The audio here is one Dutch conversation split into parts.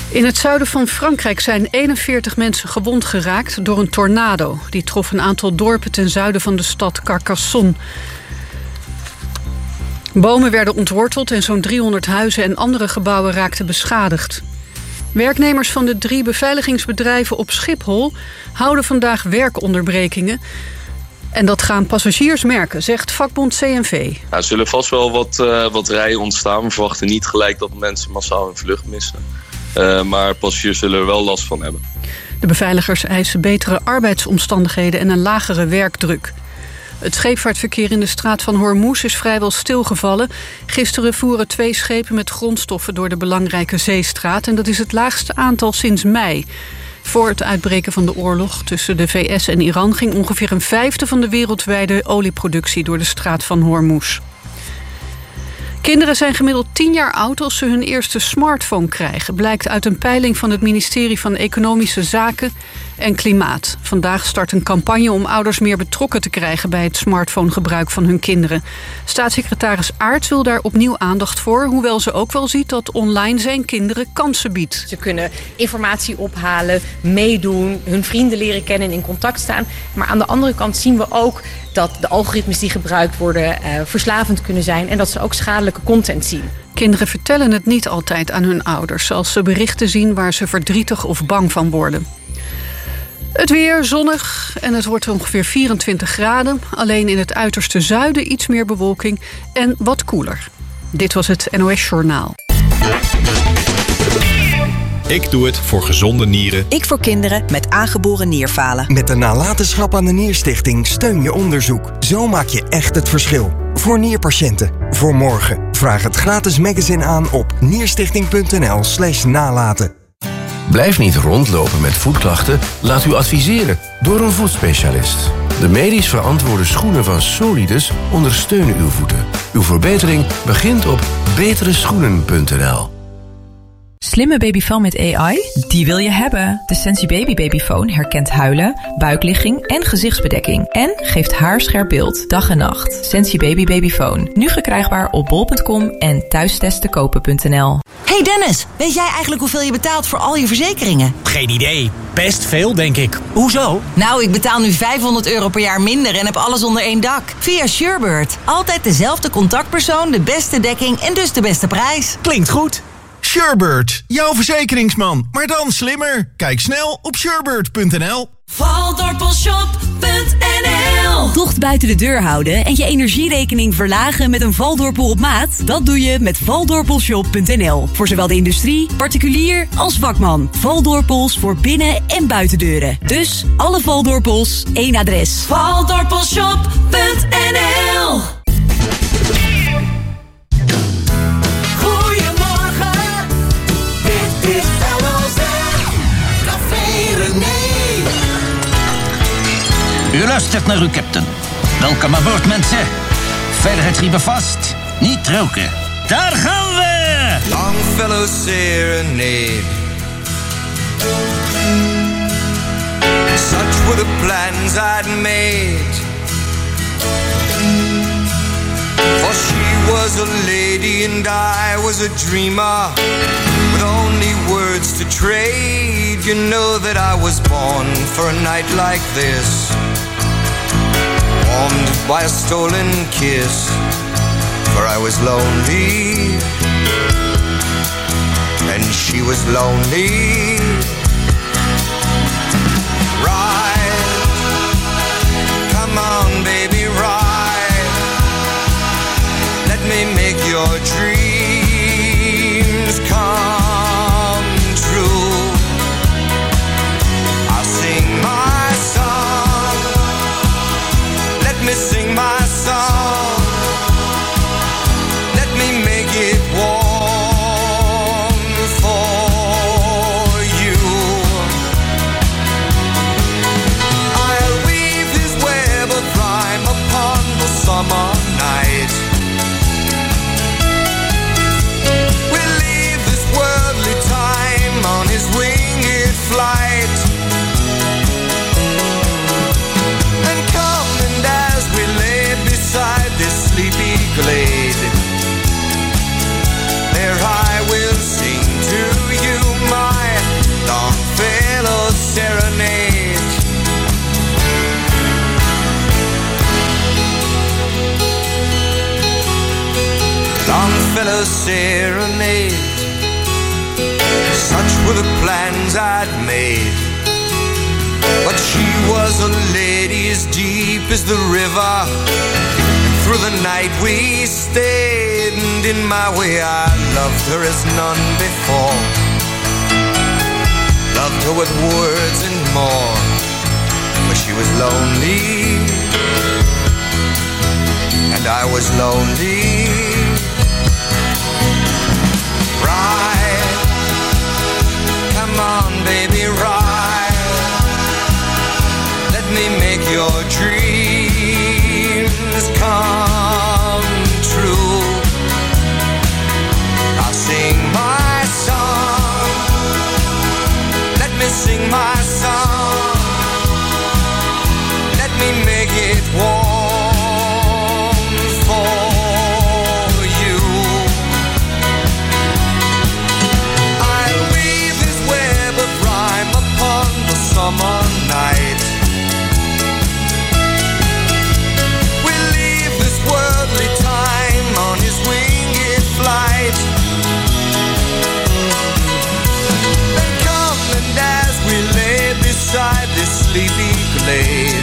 In het zuiden van Frankrijk zijn 41 mensen gewond geraakt door een tornado. Die trof een aantal dorpen ten zuiden van de stad Carcassonne. Bomen werden ontworteld en zo'n 300 huizen en andere gebouwen raakten beschadigd. Werknemers van de 3 beveiligingsbedrijven op Schiphol houden vandaag werkonderbrekingen. En dat gaan passagiers merken, zegt vakbond CNV. Er zullen vast wel wat rijen ontstaan. We verwachten niet gelijk dat mensen massaal hun vlucht missen. Maar passagiers zullen er wel last van hebben. De beveiligers eisen betere arbeidsomstandigheden en een lagere werkdruk. Het scheepvaartverkeer in de straat van Hormuz is vrijwel stilgevallen. Gisteren voeren 2 schepen met grondstoffen door de belangrijke zeestraat. En dat is het laagste aantal sinds mei. Voor het uitbreken van de oorlog tussen de VS en Iran ging ongeveer een 1/5 van de wereldwijde olieproductie door de straat van Hormuz. Kinderen zijn gemiddeld 10 jaar oud als ze hun eerste smartphone krijgen, blijkt uit een peiling van het ministerie van Economische Zaken en Klimaat. Vandaag start een campagne om ouders meer betrokken te krijgen bij het smartphonegebruik van hun kinderen. Staatssecretaris Aerts wil daar opnieuw aandacht voor, hoewel ze ook wel ziet dat online zijn kinderen kansen biedt. Ze kunnen informatie ophalen, meedoen, hun vrienden leren kennen en in contact staan. Maar aan de andere kant zien we ook dat de algoritmes die gebruikt worden verslavend kunnen zijn en dat ze ook schadelijke content zien. Kinderen vertellen het niet altijd aan hun ouders als ze berichten zien waar ze verdrietig of bang van worden. Het weer zonnig en het wordt ongeveer 24 graden. Alleen in het uiterste zuiden iets meer bewolking en wat koeler. Dit was het NOS Journaal. Ik doe het voor gezonde nieren. Ik voor kinderen met aangeboren nierfalen. Met de nalatenschap aan de Nierstichting steun je onderzoek. Zo maak je echt het verschil. Voor nierpatiënten. Voor morgen. Vraag het gratis magazine aan op nierstichting.nl/nalaten. Blijf niet rondlopen met voetklachten. Laat u adviseren door een voetspecialist. De medisch verantwoorde schoenen van Solidus ondersteunen uw voeten. Uw verbetering begint op betereschoenen.nl. Slimme babyfoon met AI? Die wil je hebben. De Sensi Baby Babyfoon herkent huilen, buikligging en gezichtsbedekking. En geeft haarscherp beeld, dag en nacht. Sensi Baby Babyfoon. Nu verkrijgbaar op bol.com en thuistestenkopen.nl. Hey Dennis, weet jij eigenlijk hoeveel je betaalt voor al je verzekeringen? Geen idee. Best veel, denk ik. Hoezo? Nou, ik betaal nu €500 per jaar minder en heb alles onder één dak. Via Surebird. Altijd dezelfde contactpersoon, de beste dekking en dus de beste prijs. Klinkt goed. Surebird, jouw verzekeringsman, maar dan slimmer. Kijk snel op surebird.nl. Valdorpelshop.nl. Tocht buiten de deur houden en je energierekening verlagen met een Valdorpel op maat? Dat doe je met Valdorpelshop.nl. Voor zowel de industrie, particulier als vakman. Valdorpels voor binnen- en buitendeuren. Dus alle Valdorpels, één adres. Valdorpelshop.nl. U luistert naar uw captain. Welkom aan boord, mensen. Veiligheidsriemen vast. Niet roken. Daar gaan we! Longfellow serenade. Such were the plans I'd made. For she was a lady and I was a dreamer. With only words to trade. You know that I was born for a night like this. Warmed by a stolen kiss. For I was lonely and she was lonely. Ride, come on baby, ride. Let me make your dreams come true. I'll sing my song. Let me sing my song. Let me make it warm for you. I'll weave this web of rhyme upon the summer night. her serenade. Such were the plans I'd made. But she was a lady as deep as the river. And through the night we stayed, and in my way I loved her as none before. Loved her with words and more. But she was lonely, and I was lonely. Ride, come on baby, ride. Let me make your dreams come true. I'll sing my song. Let me sing my song. Let me make it warm for you. I'll weave this web of rhyme upon the summer night. We'll leave this worldly time on his winged flight. Then come, and as we lay beside this sleepy glade,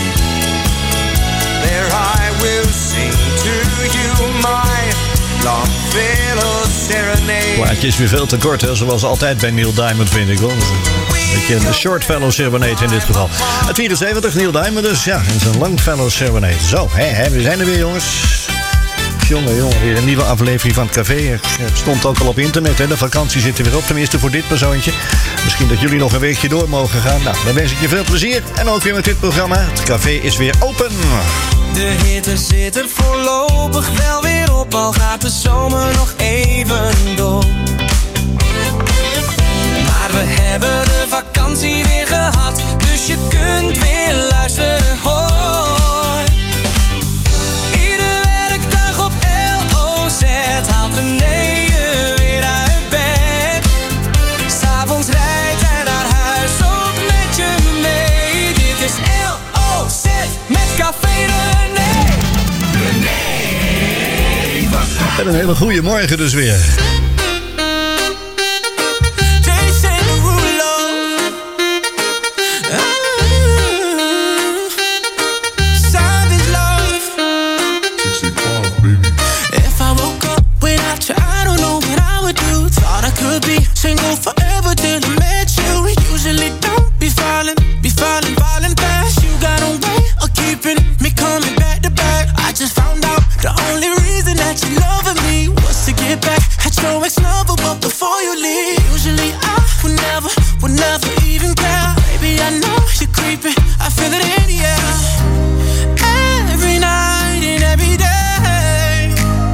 there I will sing to you my Longfellow serenade. Plaatje is weer veel te kort, hè? Zoals altijd bij Neil Diamond, vind ik wel. Een beetje een short-fellow serenade in dit geval. Het 74, Neil Diamond dus, ja, en zijn Longfellow serenade. Zo, we zijn er weer, jongens. Jongen, weer een nieuwe aflevering van het café. Het stond ook al op internet, hè? De vakantie zit er weer op, tenminste voor dit persoontje. Misschien dat jullie nog een weekje door mogen gaan. Nou, dan wens ik je veel plezier. En ook weer met dit programma. Het café is weer open. De hitte zit er voorlopig wel weer op, al gaat de zomer nog even door. Maar we hebben de vakantie weer gehad, dus je kunt weer luisteren, hoor. Iedere werkdag op LOZ haalt René je weer uit bed. S'avonds rijdt hij naar huis, ook met je mee. Dit is LOZ met Café René. En een hele goede morgen dus weer. Single forever till I met you. Usually don't be falling fast. You got a way of keeping me coming back to back. I just found out the only reason that you loving me was to get back at your ex-lover, but before you leave, usually I would never even care. Baby, I know you're creeping, I feel it in the air. Every night and every day,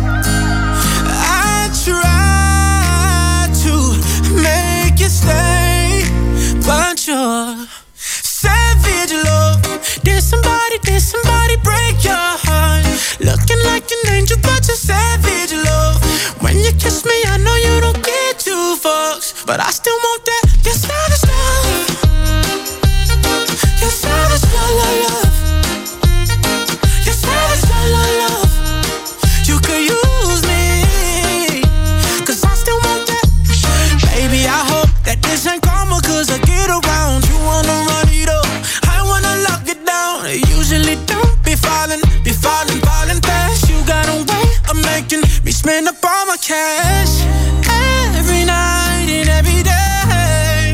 I try to make you stay, but you're savage love. Did somebody break your heart? Looking like an angel, but you're savage love. When you kiss me, I know you don't get two fucks, but I still want that. You're savage love. You're savage love. You're savage love. You could use me, 'cause I still want that. Baby, I hope that this ain't karma, 'cause I get around. You wanna run it up, I wanna lock it down. I usually don't be falling fast. You got a way of making me spend up all my cash. Every night and every day,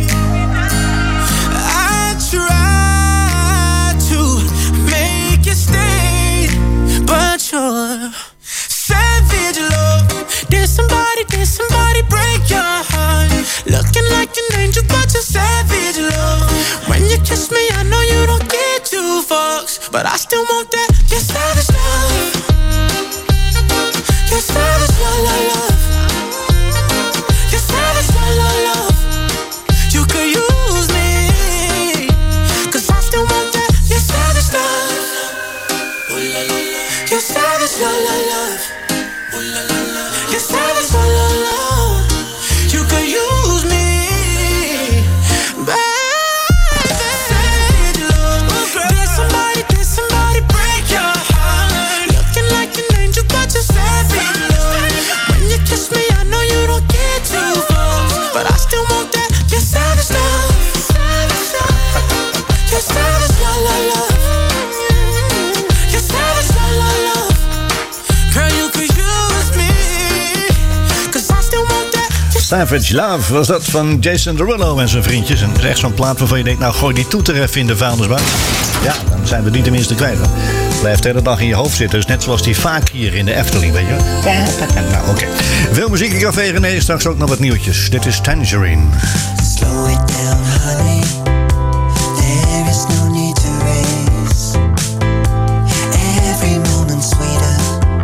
I try to make you stay, but you're savage love. Did somebody break your heart? Looking like an angel, but you're savage love. When you kiss me, I know you don't get two fucks, but I still want that. You're savage love. You're savage love. You're savage love. You could use me, 'cause I still want that. You're savage love. You're savage love. You're savage love. You could use me, baby. Savage love. Did somebody break your heart? Looking Savage Love was dat van Jason Derulo en zijn vriendjes. En dat is echt zo'n plaat waarvan je denkt, nou gooi die toeter even in de vuilnisbak. Ja, dan zijn we die tenminste kwijt. Blijft de hele dag in je hoofd zitten. Dus net zoals die vaak hier in de Efteling, weet je. Nou, oké. Veel muziek in Café René, straks ook nog wat nieuwtjes. Dit is Tangerine. Slow it down, honey. There is no need to race. Every moment sweeter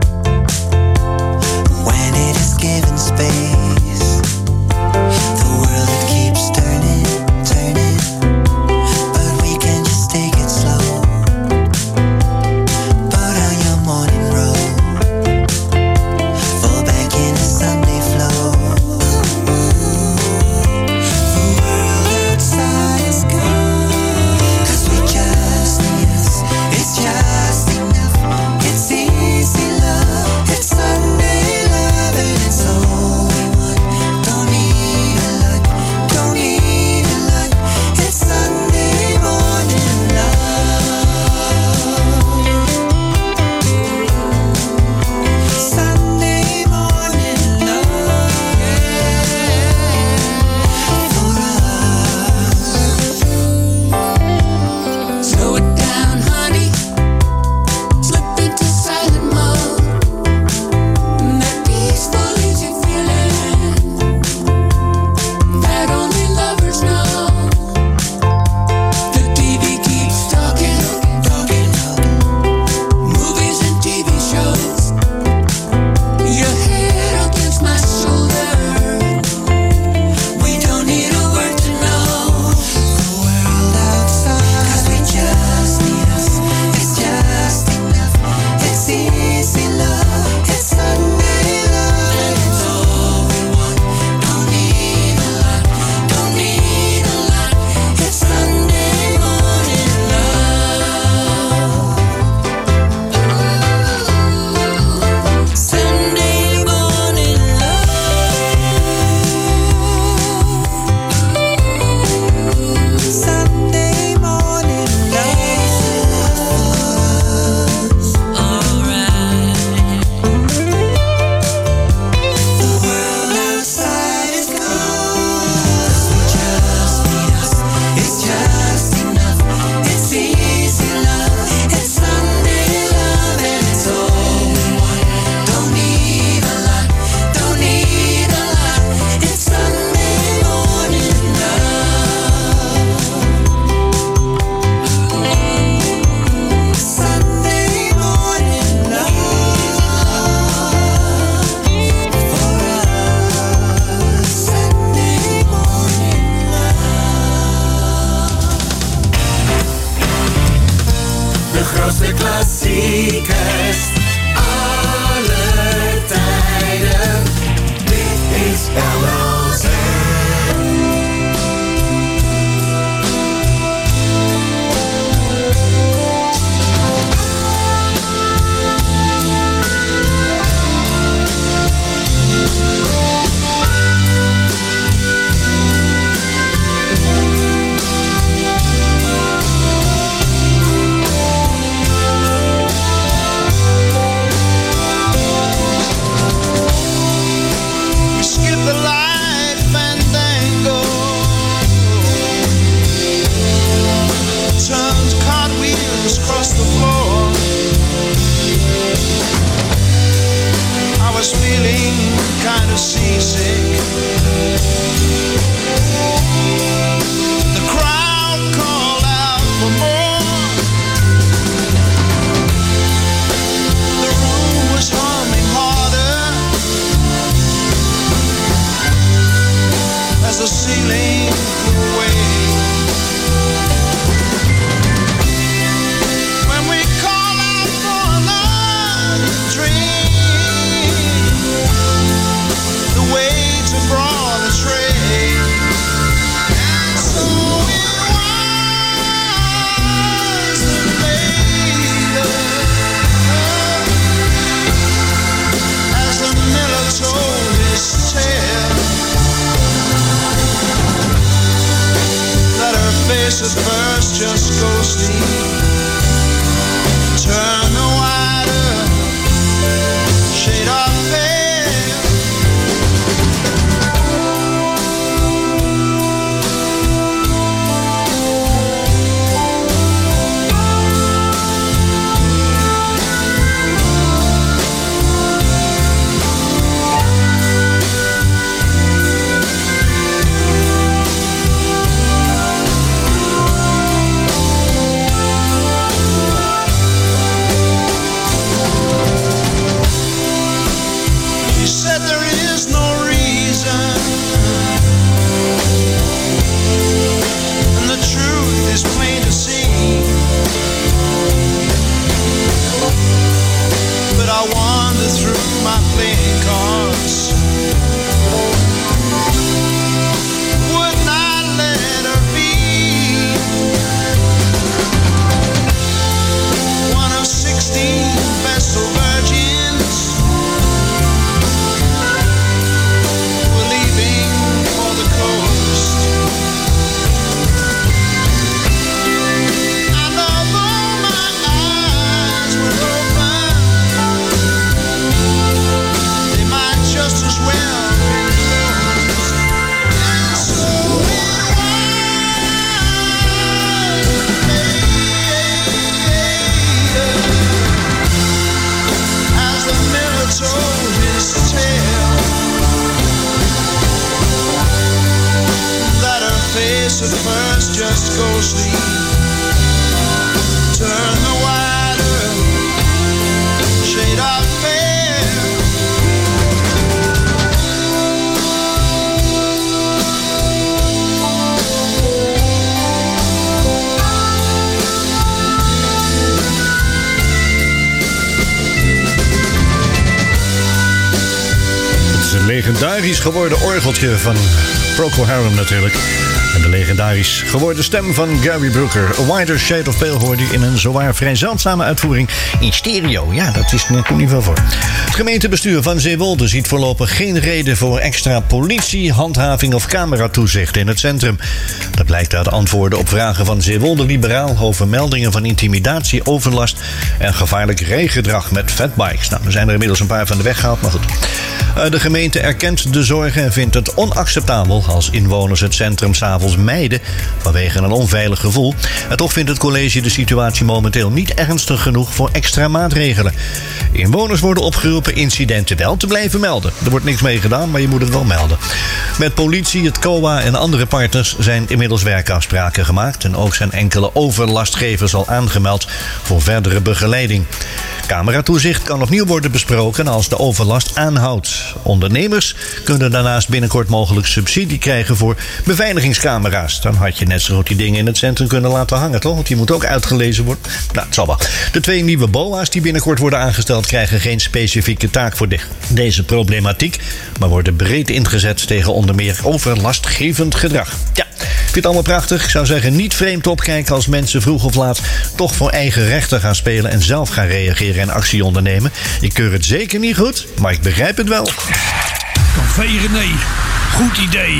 when it is given space. The world it keeps turning, turning, but we can just take it slow. Put on your morning robe, fall back in a Sunday flow. At first just go sleep. Turn the wider shade of pale. So first just go sleep. Turn the wider shade of pale. Het is een legendarisch geworden orgeltje van Procol Harum natuurlijk. En de legendarisch geworden stem van Gary Brooker. A Wider Shade of Pale hoorde je in een zowaar vrij zeldzame uitvoering in stereo. Ja, dat is net niet veel voor. Het gemeentebestuur van Zeewolde ziet voorlopig geen reden voor extra politie, handhaving of cameratoezicht in het centrum. Dat blijkt uit antwoorden op vragen van Zeewolde Liberaal over meldingen van intimidatie, overlast en gevaarlijk rijgedrag met fatbikes. Nou, er zijn er inmiddels een paar van de weg gehaald, maar goed. De gemeente erkent de zorgen en vindt het onacceptabel als inwoners het centrum 's avonds mijden vanwege een onveilig gevoel. En toch vindt het college de situatie momenteel niet ernstig genoeg voor extra maatregelen. Inwoners worden opgeroepen incidenten wel te blijven melden. Er wordt niks mee gedaan, maar je moet het wel melden. Met politie, het COA en andere partners zijn inmiddels werkafspraken gemaakt. En ook zijn enkele overlastgevers al aangemeld voor verdere begeleiding. Cameratoezicht kan opnieuw worden besproken als de overlast aanhoudt. Ondernemers kunnen daarnaast binnenkort mogelijk subsidie krijgen voor beveiligingscamera's. Dan had je net zo goed die dingen in het centrum kunnen laten hangen, toch? Want die moet ook uitgelezen worden. Nou, het zal wel. De 2 nieuwe BOA's die binnenkort worden aangesteld krijgen geen specifieke taak voor deze problematiek, maar worden breed ingezet tegen onder meer overlastgevend gedrag. Ja, ik vind het allemaal prachtig. Ik zou zeggen, niet vreemd opkijken als mensen vroeg of laat toch voor eigen rechten gaan spelen en zelf gaan reageren en actie ondernemen. Ik keur het zeker niet goed, maar ik begrijp het wel. Café René, goed idee.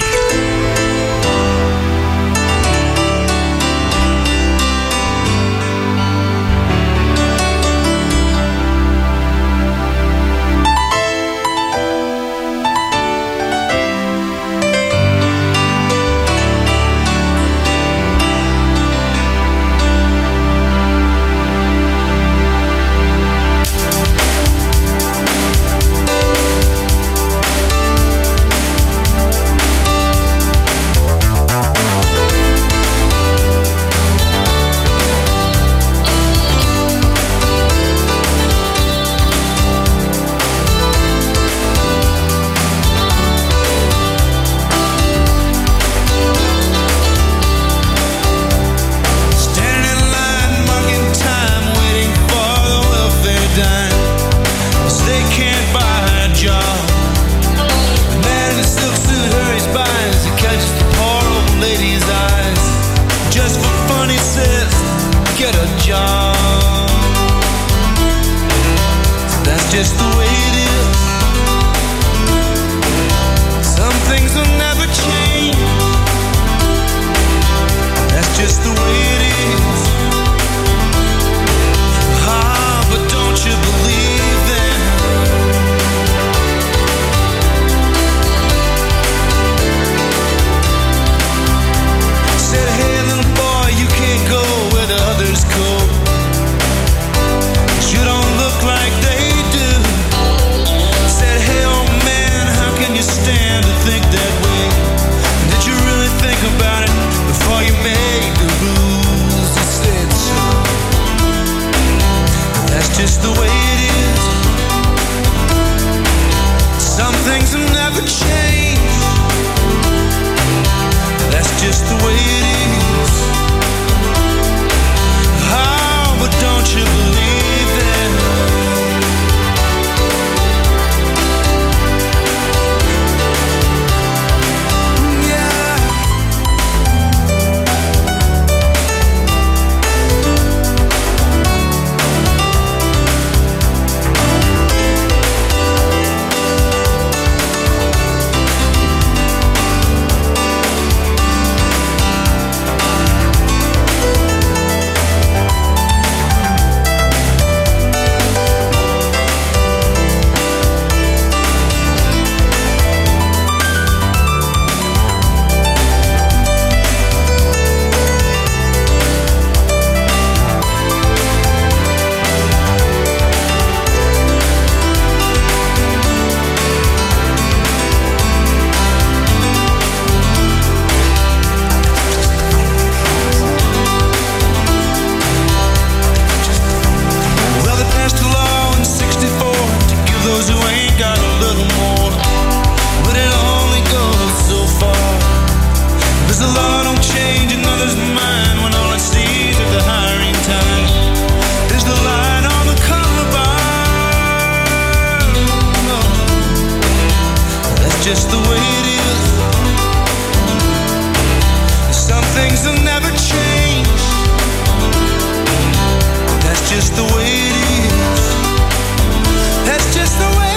things will never change. That's just the way it is. That's just the way it is.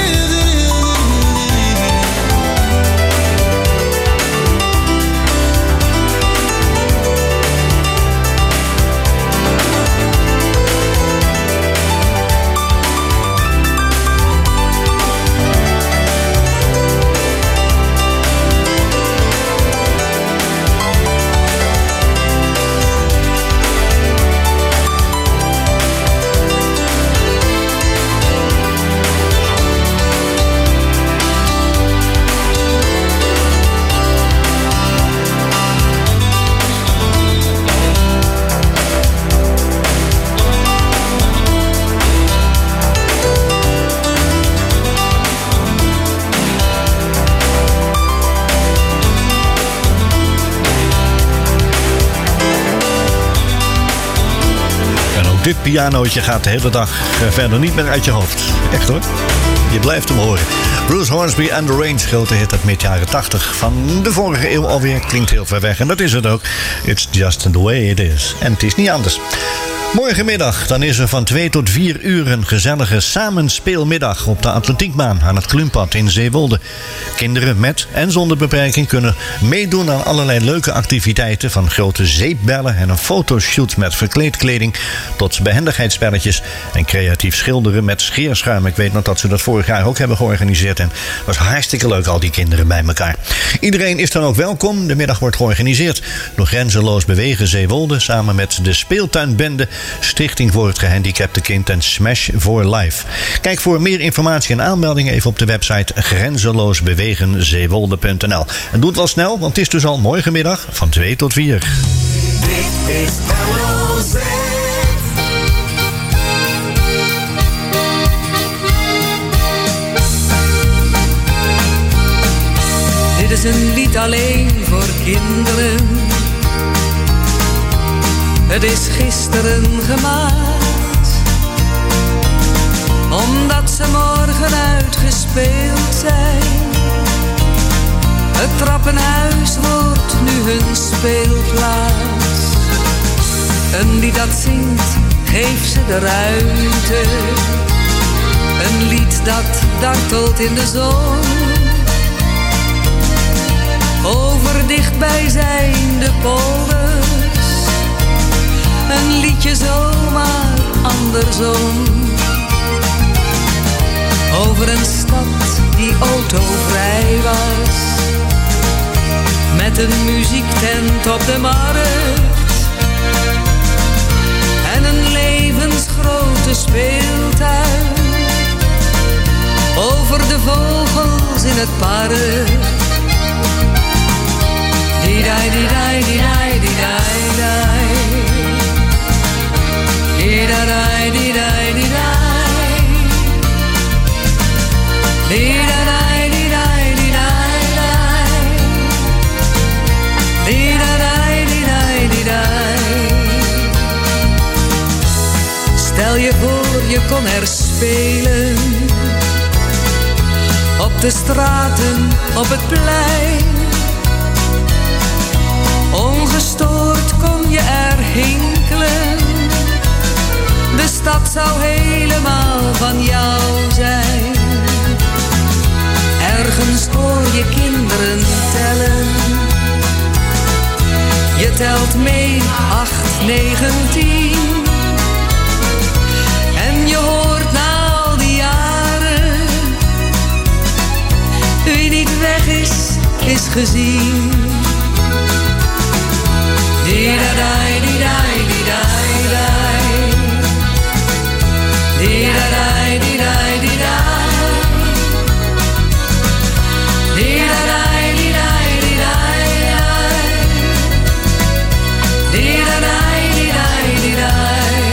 Dit pianootje gaat de hele dag verder niet meer uit je hoofd. Echt hoor. Je blijft hem horen. Bruce Hornsby and the Range, grote hit uit mid-jaren 80 van de vorige eeuw alweer. Klinkt heel ver weg en dat is het ook. It's just the way it is. En het is niet anders. Morgenmiddag, dan is er van 2 tot 4 uur een gezellige samenspeelmiddag op de atletiekbaan aan het Klumpad in Zeewolde. Kinderen met en zonder beperking kunnen meedoen aan allerlei leuke activiteiten, van grote zeepbellen en een fotoshoot met verkleedkleding tot behendigheidsspelletjes en creatief schilderen met scheerschuim. Ik weet nog dat ze dat vorig jaar ook hebben georganiseerd en het was hartstikke leuk, al die kinderen bij elkaar. Iedereen is dan ook welkom. De middag wordt georganiseerd door Grenzeloos Bewegen Zeewolde samen met de speeltuinbende, Stichting voor het Gehandicapte Kind en Smash for Life. Kijk voor meer informatie en aanmeldingen even op de website grenzeloosbewegenzeewolde.nl. En doe het wel snel, want het is dus al morgenmiddag van 2 tot 4. Dit is LOZ. Dit is een lied alleen voor kinderen. Het is gisteren gemaakt, omdat ze morgen uitgespeeld zijn. Het trappenhuis wordt nu hun speelplaats. Een lied dat zingt, geeft ze de ruimte. Een lied dat dartelt in de zon. Over dichtbijzijnde polders. Een liedje zomaar andersom. Over een stad die autovrij was. Met een muziektent op de markt. En een levensgrote speeltuin. Over de vogels in het park. Di-dai, di-dai, di-dai, di-dai, di-dai. Di-da-dai, di-dai, di-dai. Di-da-dai, di-dai, di-dai. Di-da-dai, di-dai, di-dai. Stel je voor je kon er spelen. Op de straten, op het plein. Ongestoord kon je er hinkelen. De stad zou helemaal van jou zijn. Ergens hoor je kinderen tellen. Je telt mee 8, 9, 10. En je hoort na al die jaren. Wie niet weg is, is gezien. Di-da-dai, di-dai, di-dai, dai. Di-da-dai, di-dai, di-dai. Di-da-dai, di-dai, di-dai. Di-da-dai, di-dai, di-dai.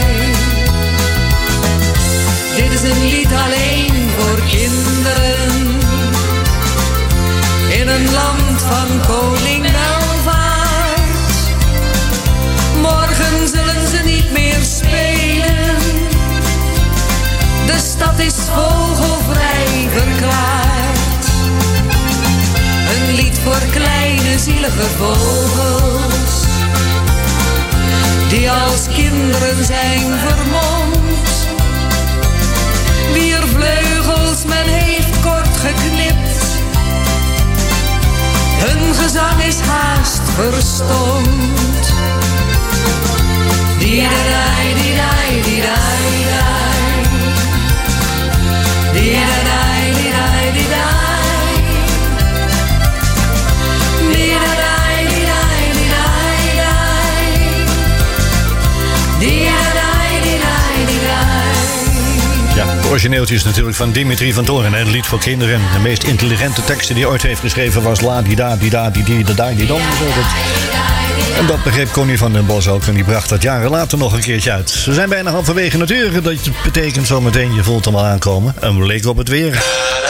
Dit is een lied alleen voor kinderen. In een land van koning welvaart. Morgen zullen ze niet meer spelen. De stad is vogelvrij verklaard. Een lied voor kleine zielige vogels. die als kinderen zijn vermomd. Wier vleugels men heeft kort geknipt, hun gezang is haast verstomd. Die-da-dai, die-dai, die-dai, die-dai. Die-da-dai, die-dai, die-dai. Die-da-dai, die-dai, die-dai, die-dai. Die-da-dai, die-dai, die-dai. Ja, het origineeltje is natuurlijk van Dimitri van Toren. Het lied voor kinderen. De meest intelligente teksten die hij ooit heeft geschreven was la di da di da di di da di dom. En dat begreep Connie van den Bos ook. En die bracht dat jaren later nog een keertje uit. We zijn bijna halverwege het uur. Dat betekent zometeen, je voelt hem al aankomen. Een blik op het weer.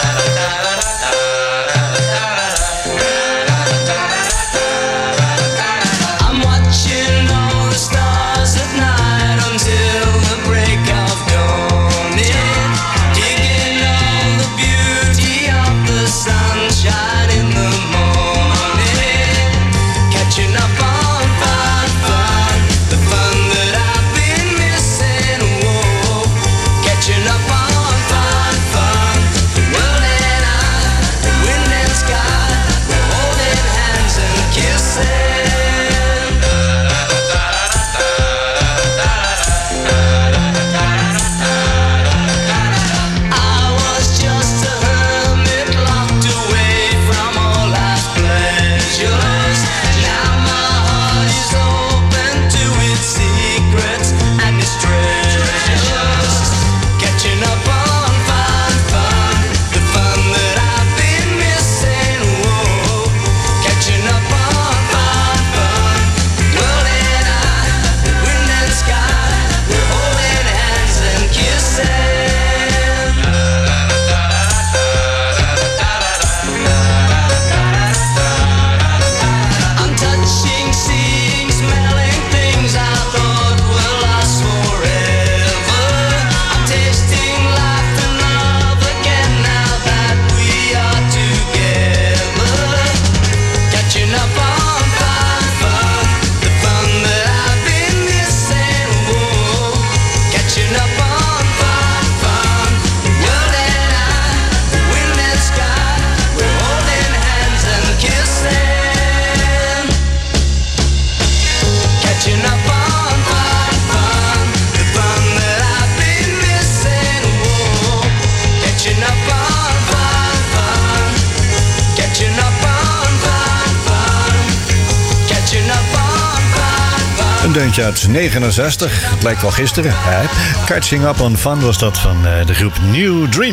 Een deuntje uit 69. Het lijkt wel gisteren. Catching Up on Fun was dat van de groep New Dream.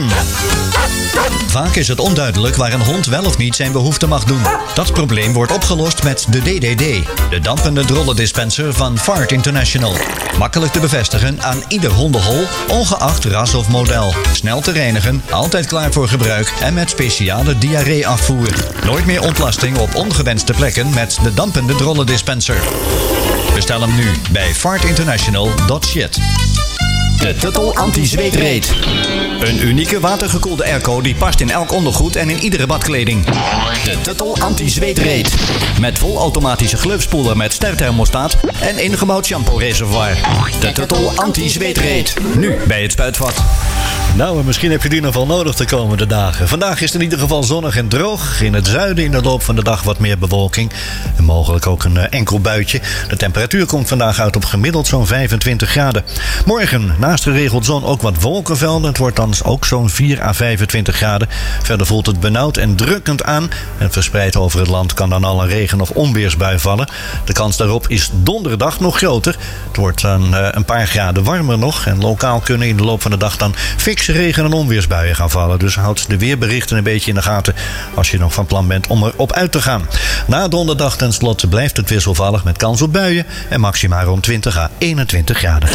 Vaak is het onduidelijk waar een hond wel of niet zijn behoefte mag doen. Dat probleem wordt opgelost met de DDD, de dampende drollendispenser van Fart International. Makkelijk te bevestigen aan ieder hondenhol, ongeacht ras of model. Snel te reinigen, altijd klaar voor gebruik en met speciale diarree-afvoer. Nooit meer ontlasting op ongewenste plekken met de dampende drollendispenser. Bestel hem nu bij fartinternational.shit. De Tuttle Anti-Zweetreed. Een unieke watergekoelde airco die past in elk ondergoed en in iedere badkleding. De Tuttle Anti-Zweetreed. Met volautomatische glufspoeler met sterthermostaat en ingebouwd shampoo-reservoir. De Tuttle Anti-Zweetreed. Nu bij het spuitvat. Nou, misschien heb je die nog wel nodig de komende dagen. Vandaag is het in ieder geval zonnig en droog. In het zuiden in de loop van de dag wat meer bewolking. En mogelijk ook een enkel buitje. De temperatuur komt vandaag uit op gemiddeld zo'n 25 graden. Morgen naast geregeld zon ook wat wolkenvelden. Het wordt dan ook zo'n 4 à 25 graden. Verder voelt het benauwd en drukkend aan. En verspreid over het land kan dan al een regen- of onweersbui vallen. De kans daarop is donderdag nog groter. Het wordt dan een paar graden warmer nog. En lokaal kunnen in de loop van de dag dan fikse regen- en onweersbuien gaan vallen. Dus houd de weerberichten een beetje in de gaten als je nog van plan bent om erop uit te gaan. Na donderdag tenslotte blijft het wisselvallig met kans op buien. En maxima rond 20 à 21 graden.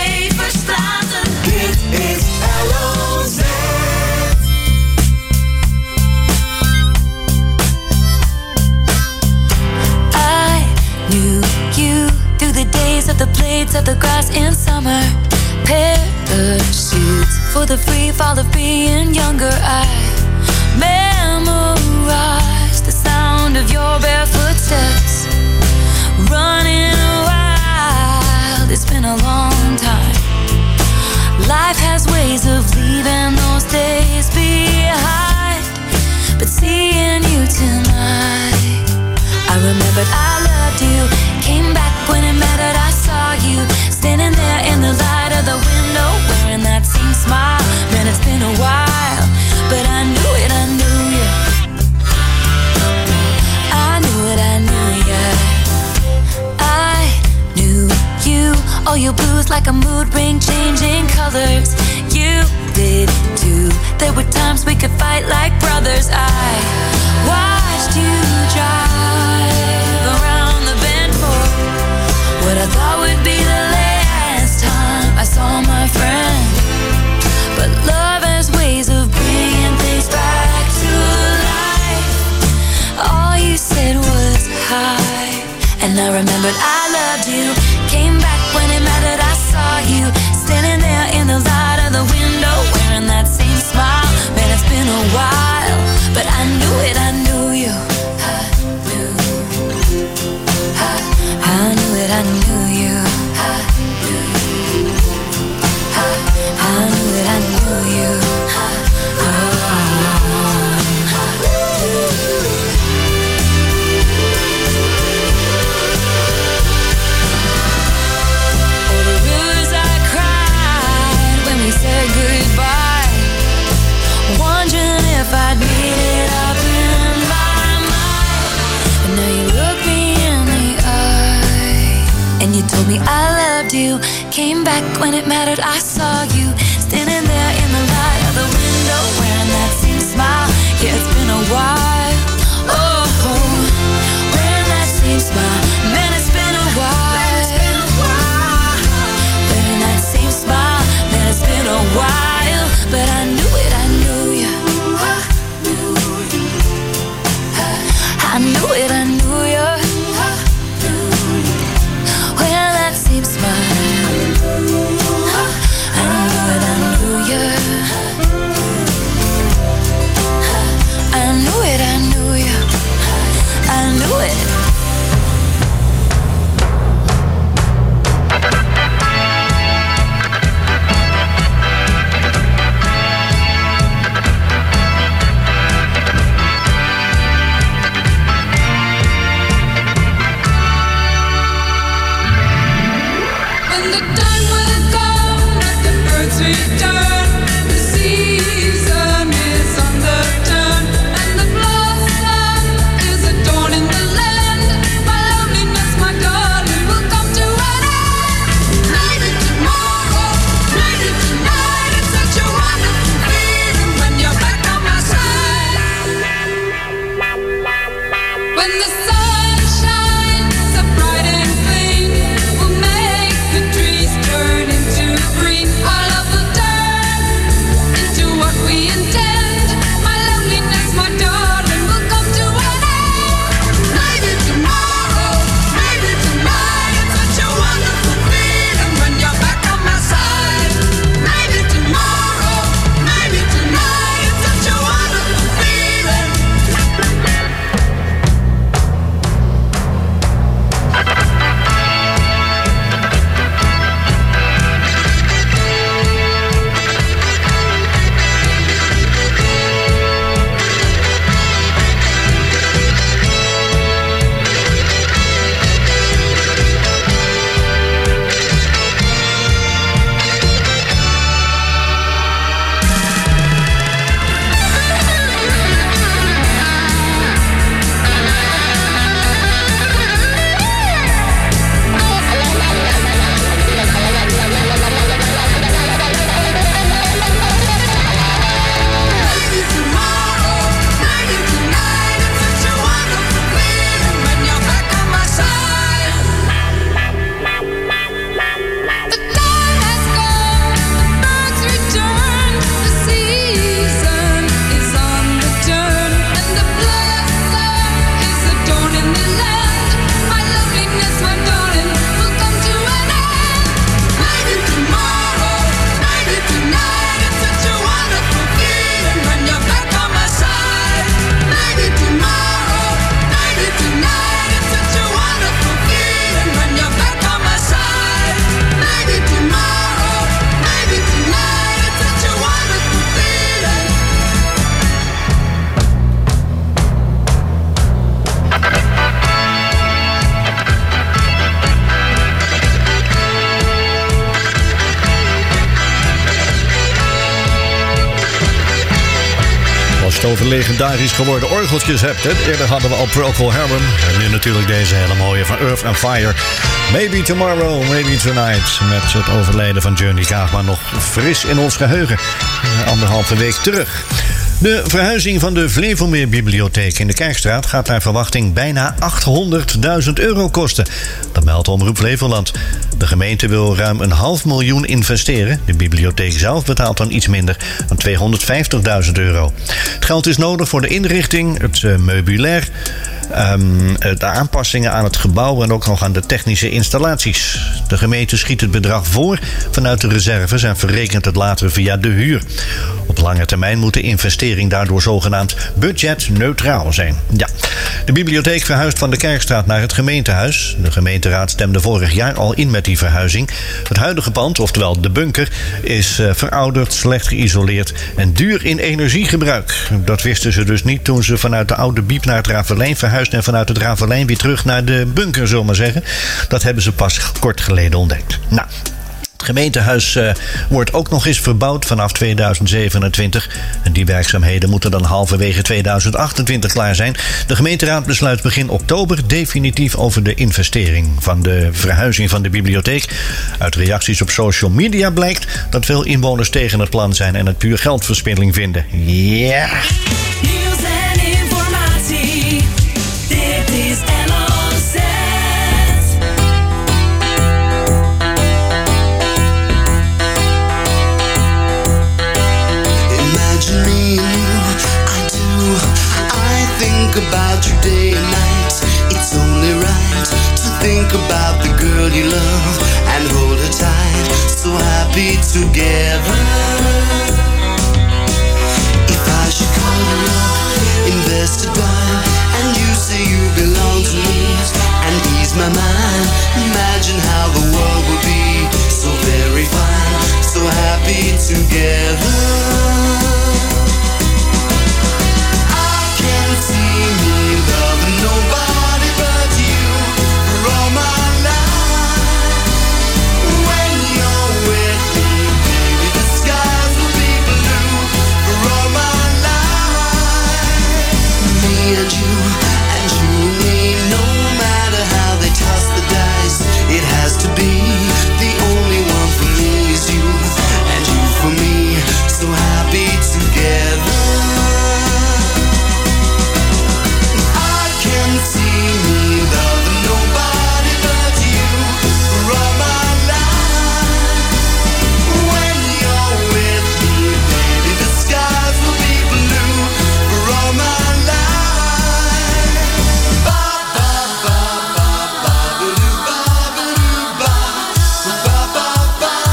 Dit is LOZ. I knew you through the days of the blades of the grass in summer. Parachutes for the free fall of being younger. I memorized the sound of your barefoot steps running wild. your blues like a mood ring changing colors. You did too. There were times we could fight like brothers. I watched you drive around the bend for what I thought would be the last time I saw my friend. But love has ways of bringing things back to life. All you said was hi, and I remembered I loved you. Came back when it mattered, I saw you standing there in the light of the window, wearing that same smile. Man, it's been a while, but I knew it, I knew you. I knew it, I knew you. I knew it, I knew you. Oh, the rivers I cried when we said goodbye, wondering if I'd made it up in my mind. And now you look me in the eye, and you told me I loved you. Came back when it mattered, I saw you standing there in the light of the window, wearing that same smile. Yeah, it's been a while. Oh, wearing that same smile. Man, it's been a while. Wearing that same smile. Man, it's been a while. But I knew it, I knew you. I knew it, I knew you. Wearing that same smile. I knew it, I knew you. I knew it, I knew you. I knew it. When the time will come that the birds return, the season is on the turn, and the blossom is adorning the land. My loneliness, my darling, will come to an end. Maybe tomorrow, maybe tonight. It's such a wonderful feeling when you're back on my side. When the sun shines so bright and clean, we'll make the trees turn into green. Our love will turn into what we intend. My loneliness, my darling, will come to an end. Maybe tomorrow, maybe tonight. It's such a wonderful feeling when you're back on my side. Maybe tomorrow, maybe tonight. It's such a wonderful feeling. Maybe tomorrow, maybe tonight. It's such a wonderful feeling when you're back on my side. The time has come, the birds return, the season is on the turn, and the blossom is adorning the land. My loneliness, my darling, will come to an end. Maybe tomorrow, maybe tonight. It's such a wonderful feeling when you're back on my side. Maybe tomorrow, maybe tonight. It's such a wonderful feeling when you're back on my side. Maybe tomorrow, maybe tonight. It's such a wonderful feeling. Als je het over legendarisch geworden orgeltjes hebt. Hè? Eerder hadden we al Procol Harum. En nu natuurlijk deze hele mooie van Earth and Fire. Maybe Tomorrow, Maybe Tonight. Met het overlijden van Johnny Kaagman nog fris in ons geheugen. 1,5 week terug. De verhuizing van de Flevomeerbibliotheek in de Kerkstraat gaat naar verwachting bijna €800.000 kosten. Dat meldt Omroep Flevoland. De gemeente wil ruim €500.000 investeren. De bibliotheek zelf betaalt dan iets minder dan €250.000. Het geld is nodig voor de inrichting, het meubilair, de aanpassingen aan het gebouw en ook nog aan de technische installaties. De gemeente schiet het bedrag voor vanuit de reserves en verrekent het later via de huur. Op lange termijn moet de investering daardoor zogenaamd budgetneutraal zijn. Ja. De bibliotheek verhuist van de Kerkstraat naar het gemeentehuis. De gemeenteraad stemde vorig jaar al in met die verhuizing. Het huidige pand, oftewel de bunker, is verouderd, slecht geïsoleerd en duur in energiegebruik. Dat wisten ze dus niet toen ze vanuit de oude Biep naar het Ravelijn verhuisden en vanuit het Ravelijn weer terug naar de bunker, zullen we maar zeggen. Dat hebben ze pas kort geleden ontdekt. Nou, het gemeentehuis wordt ook nog eens verbouwd vanaf 2027. En die werkzaamheden moeten dan halverwege 2028 klaar zijn. De gemeenteraad besluit begin oktober definitief over de investering van de verhuizing van de bibliotheek. Uit reacties op social media blijkt dat veel inwoners tegen het plan zijn en het puur geldverspilling vinden. Ja! Nieuws en informatie. Dit is LOZ. Imagine me and you, I do. I think about you day and night. It's only right to think about the girl you love and hold her tight, so happy together. If I should call you up, invest a dime, and you say you belong to me, and ease my mind, imagine how the world would be so very fine, so happy together. I can't see me loving nobody but you for all my life. When you're with me, baby, the skies will be blue for all my life. Me and you and me, no matter how they toss the dice, it has to be the only one for me is you, and you for me, so happy together. I can't see me loving nobody but you for all my life. When you're with me, baby, the skies will be blue for all my life. Ba ba ba ba ba ba ba ba ba ba ba ba ba ba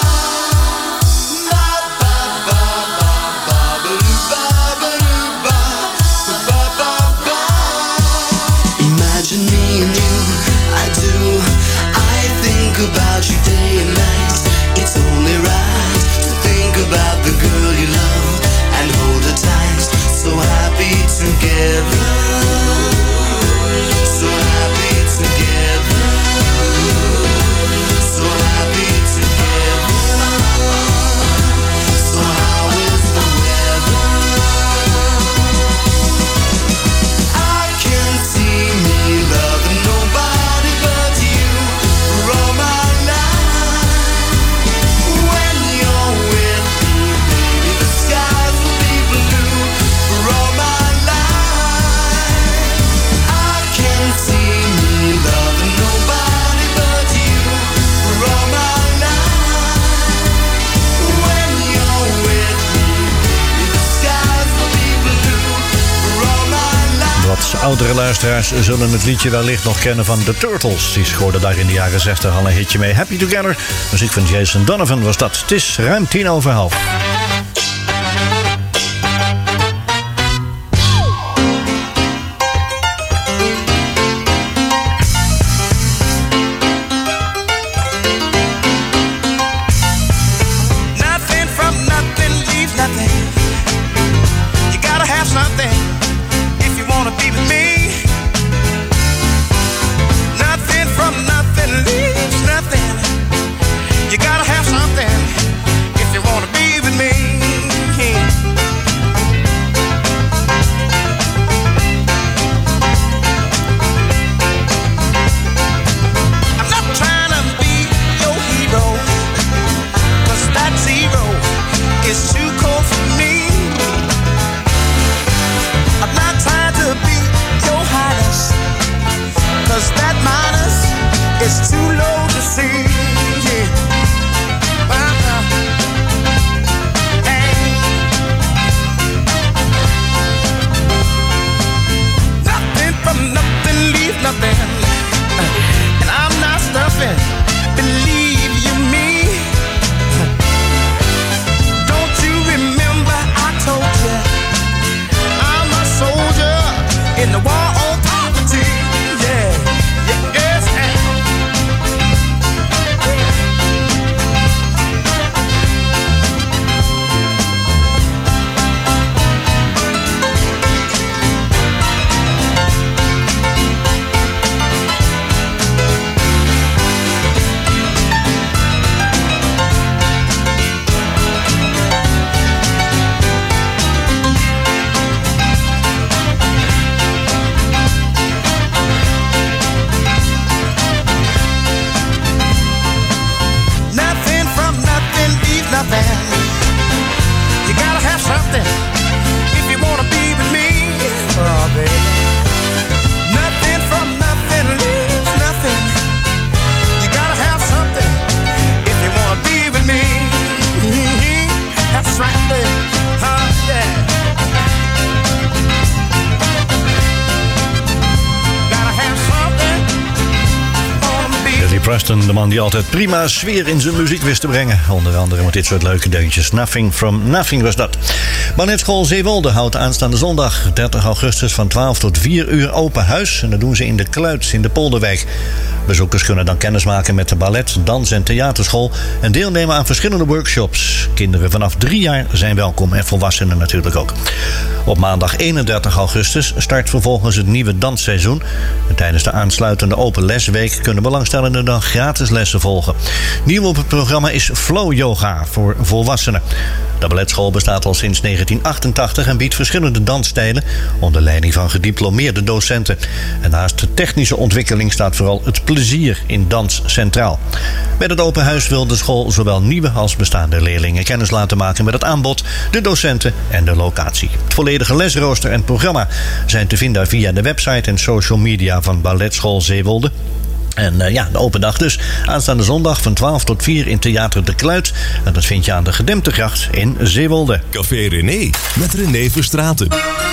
Imagine me and you, I do. I think about you day and night. It's only right to think about the girl you love and hold her tight. So happy together. So happy together. So happy together. So how is the weather? I can't see me loving nobody but you for all my life. When you're with me, baby, the skies will be blue for all my life. I can't see me loving nobody but you for all my life. When you're with me, baby, the skies will be blue for all my life. Wat oudere luisteraars zullen het liedje wellicht nog kennen van The Turtles. Die scoorden daar in de jaren 60 al een hitje mee. Happy Together. Muziek van Jason Donovan was dat. Het is ruim 10:10. Nothing from nothing leaves nothing. You gotta have something if you wanna be with me. Nothing from nothing leaves nothing. You gotta have something if you wanna be with me. Preston, de man die altijd prima sfeer in zijn muziek wist te brengen. Onder andere met dit soort leuke deuntjes. Nothing from Nothing was dat. Balletschool Zeewolde houdt aanstaande zondag 30 augustus van 12 tot 4 uur open huis. En dat doen ze in de Kluits in de Polderwijk. Bezoekers kunnen dan kennismaken met de ballet, dans- en theaterschool en deelnemen aan verschillende workshops. Kinderen vanaf 3 jaar zijn welkom en volwassenen natuurlijk ook. Op maandag 31 augustus start vervolgens het nieuwe dansseizoen. En tijdens de aansluitende open lesweek kunnen belangstellenden dan gratis lessen volgen. Nieuw op het programma is Flow Yoga voor volwassenen. De balletschool bestaat al sinds 1988 en biedt verschillende dansstijlen onder leiding van gediplomeerde docenten. En naast de technische ontwikkeling staat vooral het plezier in dans centraal. Met het open huis wil de school zowel nieuwe als bestaande leerlingen kennis laten maken met het aanbod, de docenten en de locatie. Het volledige lesrooster en programma zijn te vinden via de website en social media van Balletschool Zeewolde. En de open dag dus. Aanstaande zondag van 12 tot 4 in Theater de Kluit. En dat vind je aan de Gedemptegracht in Zeewolde. Café René met René Verstraeten.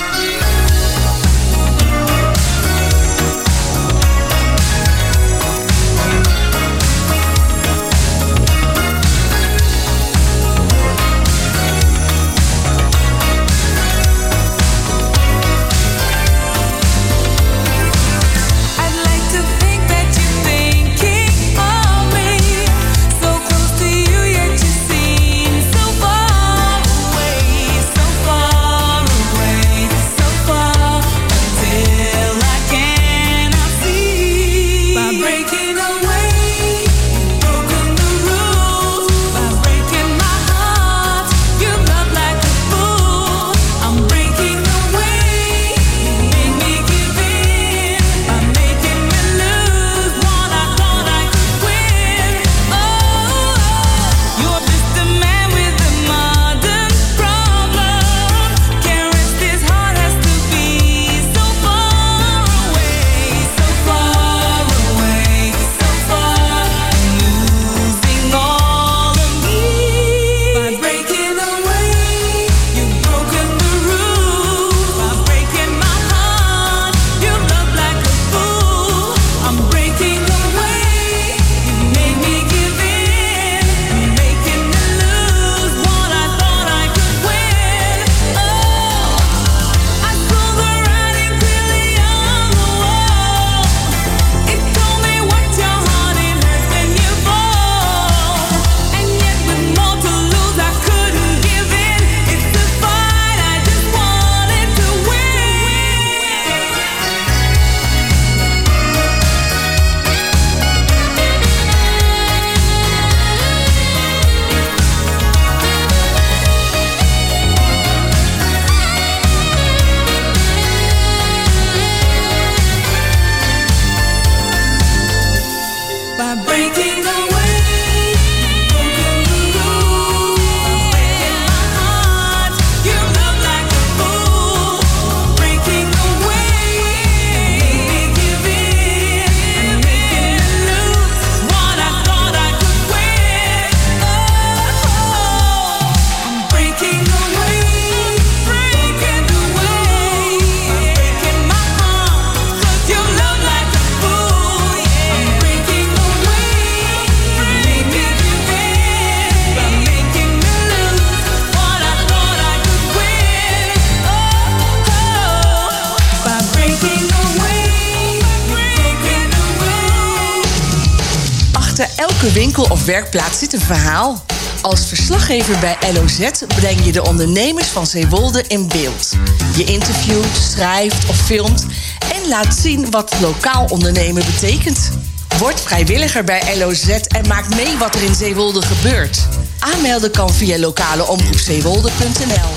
Elke winkel of werkplaats zit een verhaal. Als verslaggever bij LOZ breng je de ondernemers van Zeewolde in beeld. Je interviewt, schrijft of filmt en laat zien wat lokaal ondernemen betekent. Word vrijwilliger bij LOZ en maak mee wat er in Zeewolde gebeurt. Aanmelden kan via lokaleomroepzeewolde.nl.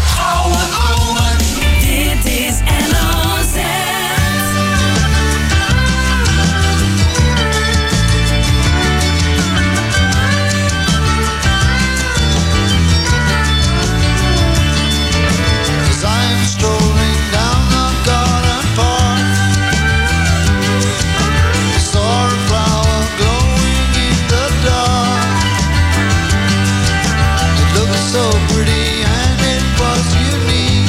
Dit is LOZ. Strolling down the garden path, I saw a flower glowing in the dark. It looked so pretty and it was unique.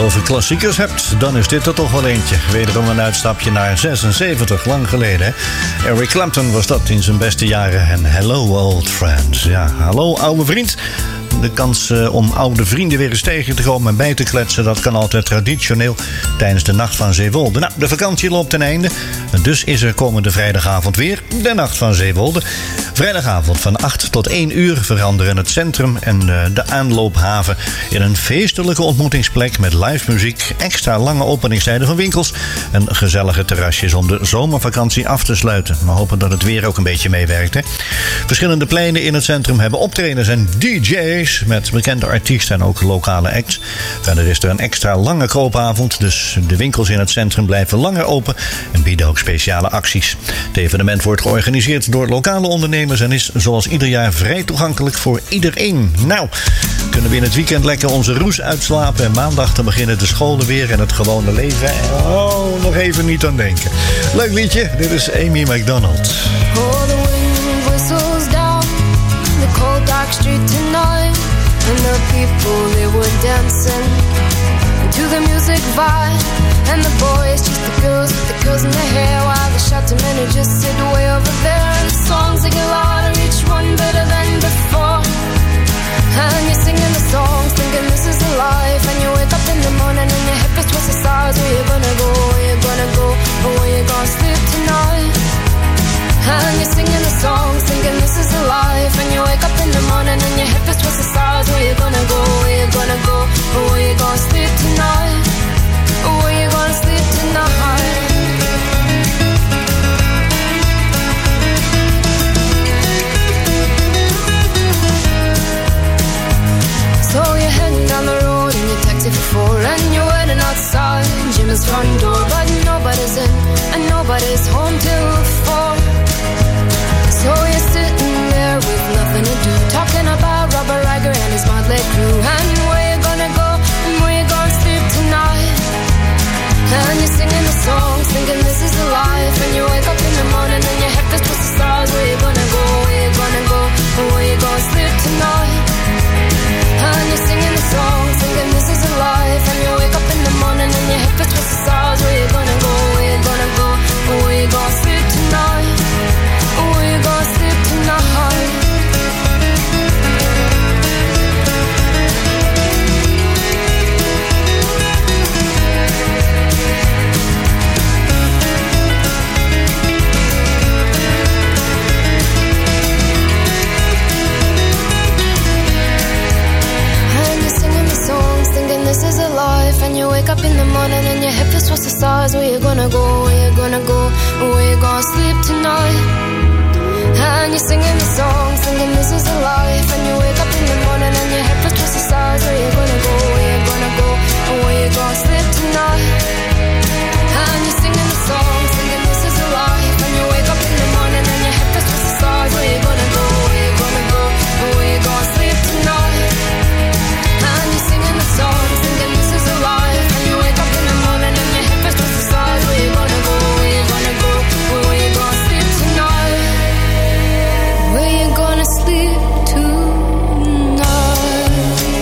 over klassiekers hebt, dan is dit er toch wel eentje. Wederom een uitstapje naar 76, lang geleden. Hè? Eric Clapton was dat in zijn beste jaren. En Hello Old Friends. Ja, hallo oude vriend. De kans om oude vrienden weer eens tegen te komen en bij te kletsen, dat kan altijd traditioneel tijdens de Nacht van Zeewolde. Nou, de vakantie loopt ten einde. Dus is er komende vrijdagavond weer de Nacht van Zeewolde. Vrijdagavond van 8 tot 1 uur veranderen het centrum en de aanloophaven in een feestelijke ontmoetingsplek met live muziek, extra lange openingstijden van winkels en gezellige terrasjes om de zomervakantie af te sluiten. We hopen dat het weer ook een beetje meewerkt. Hè? Verschillende pleinen in het centrum hebben optredens en DJ's met bekende artiesten en ook lokale acts. Verder is er een extra lange koopavond, dus de winkels in het centrum blijven langer open en bieden ook speciale acties. Het evenement wordt georganiseerd door lokale ondernemers en is zoals ieder jaar vrij toegankelijk voor iedereen. Nou, kunnen we in het weekend lekker onze roes uitslapen en maandag te beginnen de scholen weer en het gewone leven. Oh, nog even niet aan denken. Leuk liedje, dit is Amy McDonald. Oh, the wind whistles down the cold dark street tonight, and the people, they were dancing to the music vibe, and the boys just the girls with the curls in their hair, while the shouting men who just sit way over there. The songs they get louder, each one better than before, and you're singing the songs thinking this is a life, and you wake up in the morning and your hip is twisted sides. Where you gonna go, where you gonna go, or where you gonna sleep tonight? And you're singing the songs thinking this is a life, and you wake up in the morning and your hip is twisted sides. Where you gonna go, where you gonna go, or where you gonna sleep tonight? Or where you gonna sleep tonight? So you're heading down the road in your taxi for 4, and you're waiting outside Jim's front door, but nobody's in and nobody's home till 4. So you're sitting there with nothing to do, talking about Robert Riger and his motley crew, and where you gonna go and where you gonna sleep tonight. And you're singing the songs thinking this is the life, and you wake up in the morning and your head feels twisted stars. Where you gonna go, where you gonna go, and where you gonna sleep tonight. And you're singing the songs thinking this is a life, and you wake up in the morning and your head feels twisted stars. Where you gonna go, where you gonna go, and where you gonna sleep tonight. Where you gonna sleep tonight? This is a life, and you wake up in the morning and your head feels towards the stars. Where you gonna go, where you gonna go, where you gonna sleep tonight? And you're singing the songs thinking this is a life, and you wake up in the morning and your head feels towards the stars. Where you gonna go, where you gonna go, where you gonna sleep tonight? And you're singing the songs thinking this is a life, and you wake up in the morning and your head feels towards the stars. Where you gonna go, where you gonna go, where you gonna sleep tonight? And you're singing the songs thinking this is a life, and you wake up in the morning and your head feels towards the stars. Where you gonna go, where you gonna go, where you gonna sleep tonight? Where you gonna sleep tonight?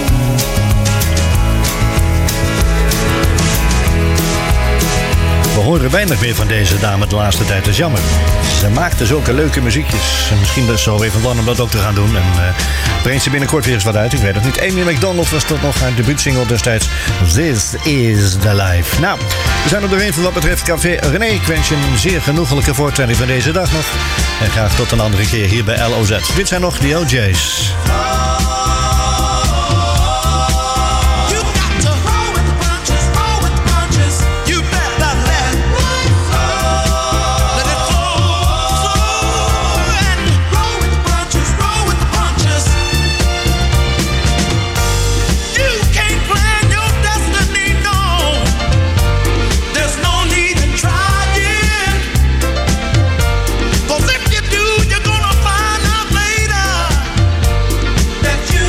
We horen weinig meer van deze dame de laatste tijd, dat is jammer. Ze maakte zulke leuke muziekjes. En misschien is ze alweer van plan om dat ook te gaan doen. En brengt ze binnenkort weer eens wat uit. Ik weet het niet. Amy McDonald was dat nog haar debuutsingle destijds. This is the life. Nou, we zijn er doorheen voor wat betreft Café René. Ik wens je een zeer genoegelijke voortzetting van deze dag nog. En graag tot een andere keer hier bij LOZ. Dit zijn nog de OJ's. That you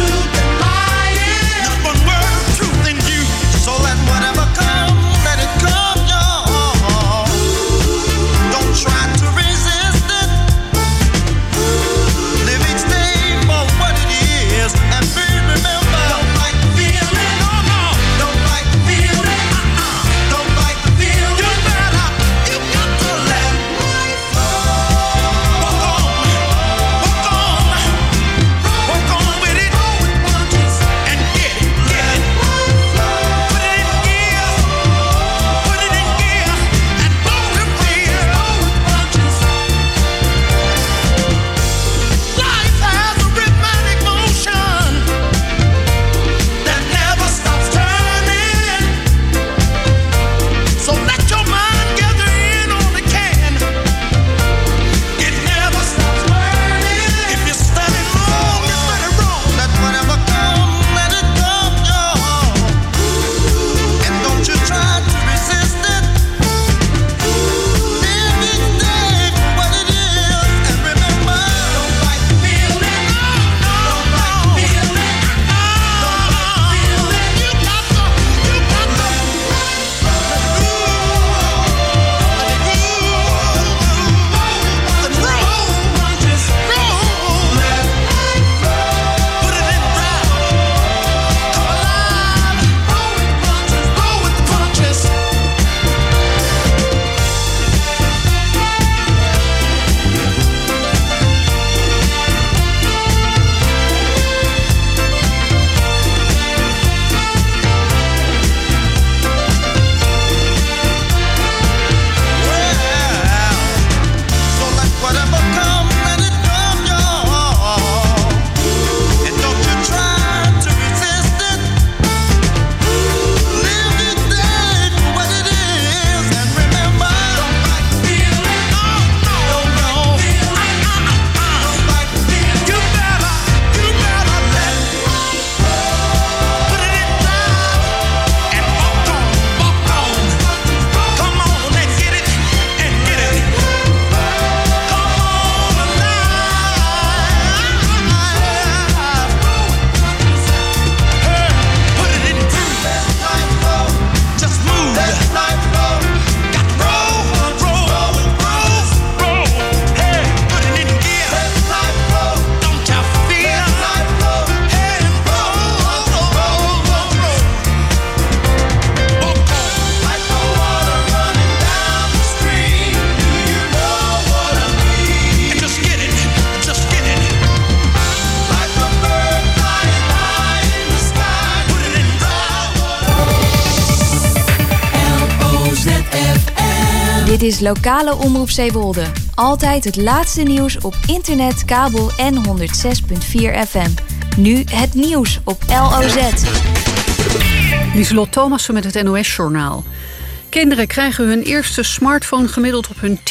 Dit is Lokale Omroep Zeewolde. Altijd het laatste nieuws op internet, kabel en 106.4 FM. Nu het nieuws op LOZ. Lieselot Thomassen met het NOS-journaal. Kinderen krijgen hun eerste smartphone gemiddeld op hun